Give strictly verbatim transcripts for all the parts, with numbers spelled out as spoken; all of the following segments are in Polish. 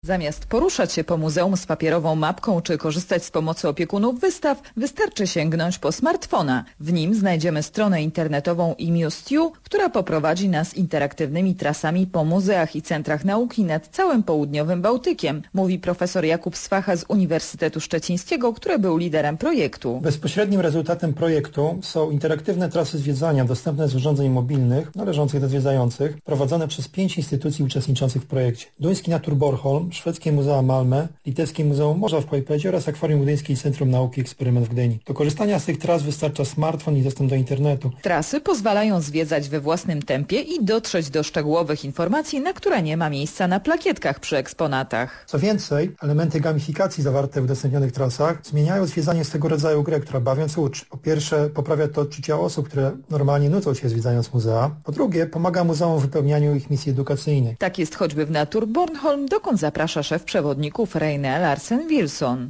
Zamiast poruszać się po muzeum z papierową mapką czy korzystać z pomocy opiekunów wystaw, wystarczy sięgnąć po smartfona. W nim znajdziemy stronę internetową iMuseU, która poprowadzi nas interaktywnymi trasami po muzeach i centrach nauki nad całym południowym Bałtykiem, mówi profesor Jakub Swacha z Uniwersytetu Szczecińskiego, który był liderem projektu. Bezpośrednim rezultatem projektu są interaktywne trasy zwiedzania dostępne z urządzeń mobilnych należących do zwiedzających, prowadzone przez pięć instytucji uczestniczących w projekcie. Duński Naturbornholm, szwedzkie Muzeum Malmö, litewskie Muzeum Morza w Klajpedzie oraz Akwarium Gdyńskie i Centrum Nauki i Eksperyment w Gdyni. Do korzystania z tych tras wystarcza smartfon i dostęp do internetu. Trasy pozwalają zwiedzać we własnym tempie i dotrzeć do szczegółowych informacji, na które nie ma miejsca na plakietkach przy eksponatach. Co więcej, elementy gamifikacji zawarte w udostępnionych trasach zmieniają zwiedzanie z tego rodzaju grę, która bawiąc uczy. Po pierwsze, poprawia to odczucia osób, które normalnie nudzą się zwiedzając muzea. Po drugie, pomaga muzeum w wypełnianiu ich misji edukacyjnej. Tak jest choćby w Naturbornholm, dokąd zaprasza szef przewodników Reine Larsen-Wilson.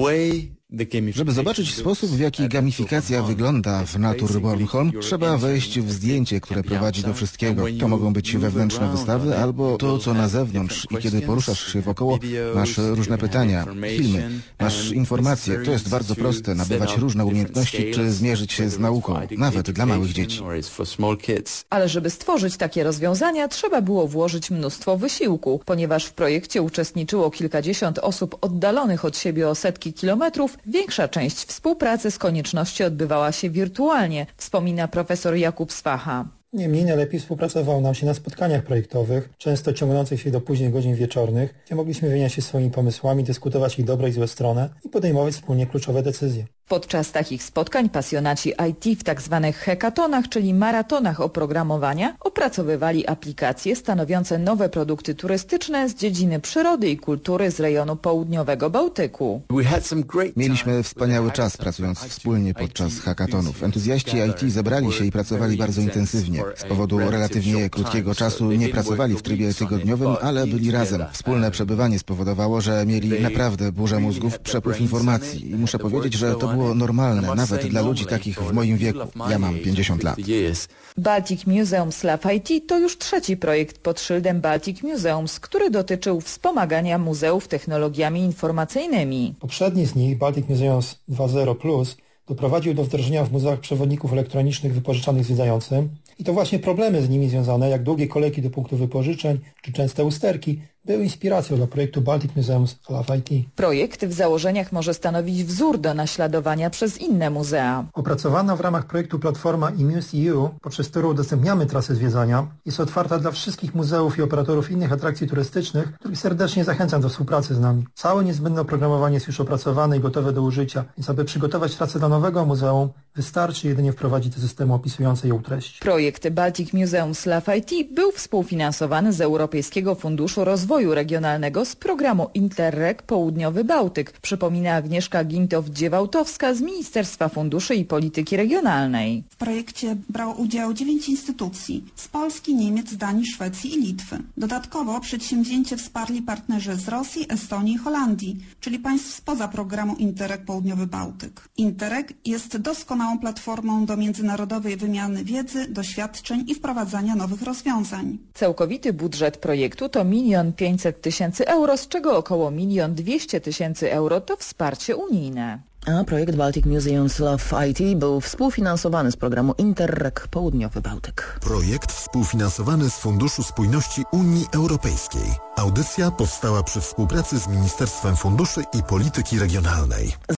Żeby zobaczyć sposób, w jaki gamifikacja wygląda w Naturbornholm, trzeba wejść w zdjęcie, które prowadzi do wszystkiego. To mogą być wewnętrzne wystawy albo to, co na zewnątrz. I kiedy poruszasz się wokoło, masz różne pytania, filmy, masz informacje. To jest bardzo proste, nabywać różne umiejętności czy zmierzyć się z nauką, nawet dla małych dzieci. Ale żeby stworzyć takie rozwiązania, trzeba było włożyć mnóstwo wysiłku, ponieważ w projekcie uczestniczyło kilkadziesiąt osób oddalonych od siebie o setki kilometrów. Większa część współpracy z konieczności odbywała się wirtualnie, wspomina profesor Jakub Swacha. Niemniej najlepiej współpracowało nam się na spotkaniach projektowych, często ciągnących się do późnych godzin wieczornych, gdzie mogliśmy wymieniać się swoimi pomysłami, dyskutować ich dobre i złe strony i podejmować wspólnie kluczowe decyzje. Podczas takich spotkań pasjonaci I T w tak zwanych hackatonach, czyli maratonach oprogramowania, opracowywali aplikacje stanowiące nowe produkty turystyczne z dziedziny przyrody i kultury z rejonu południowego Bałtyku. Mieliśmy wspaniały czas pracując wspólnie podczas hackatonów. Entuzjaści I T zebrali się i pracowali bardzo intensywnie. Z powodu relatywnie krótkiego czasu nie pracowali w trybie tygodniowym, ale byli razem. Wspólne przebywanie spowodowało, że mieli naprawdę burzę mózgów, przepływ informacji. I muszę powiedzieć, że to było normalne, nawet dla ludzi takich w moim wieku. Ja mam pięćdziesiąt lat. Baltic Museum Slav I T to już trzeci projekt pod szyldem Baltic Museums, który dotyczył wspomagania muzeów technologiami informacyjnymi. Poprzedni z nich, Baltic Museums dwa zero plus, doprowadził do wdrożenia w muzeach przewodników elektronicznych wypożyczanych zwiedzającym. I to właśnie problemy z nimi związane, jak długie kolejki do punktu wypożyczeń czy częste usterki, były inspiracją dla projektu Baltic Museums Slav I T. Projekt w założeniach może stanowić wzór do naśladowania przez inne muzea. Opracowana w ramach projektu platforma iMuseU, poprzez którą udostępniamy trasy zwiedzania, jest otwarta dla wszystkich muzeów i operatorów innych atrakcji turystycznych, których serdecznie zachęcam do współpracy z nami. Całe niezbędne oprogramowanie jest już opracowane i gotowe do użycia, więc aby przygotować trasę dla nowego muzeum, wystarczy jedynie wprowadzić do systemu opisujące ją treść. Projekt Baltic Museum Slav I T był współfinansowany z Europejskiego Funduszu Rozwoju Regionalnego z programu Interreg Południowy Bałtyk, przypomina Agnieszka Gintow-Dziewałtowska z Ministerstwa Funduszy i Polityki Regionalnej. W projekcie brało udział dziewięć instytucji z Polski, Niemiec, Danii, Szwecji i Litwy. Dodatkowo przedsięwzięcie wsparli partnerzy z Rosji, Estonii i Holandii, czyli państw spoza programu Interreg Południowy Bałtyk. Interreg jest doskonałą platformą do międzynarodowej wymiany wiedzy, doświadczeń i wprowadzania nowych rozwiązań. Całkowity budżet projektu to milion pięćset tysięcy euro, z czego około milion dwieście tysięcy euro to wsparcie unijne. A projekt Baltic Museum Slav I T był współfinansowany z programu Interreg Południowy Bałtyk. Projekt współfinansowany z Funduszu Spójności Unii Europejskiej. Audycja powstała przy współpracy z Ministerstwem Funduszy i Polityki Regionalnej.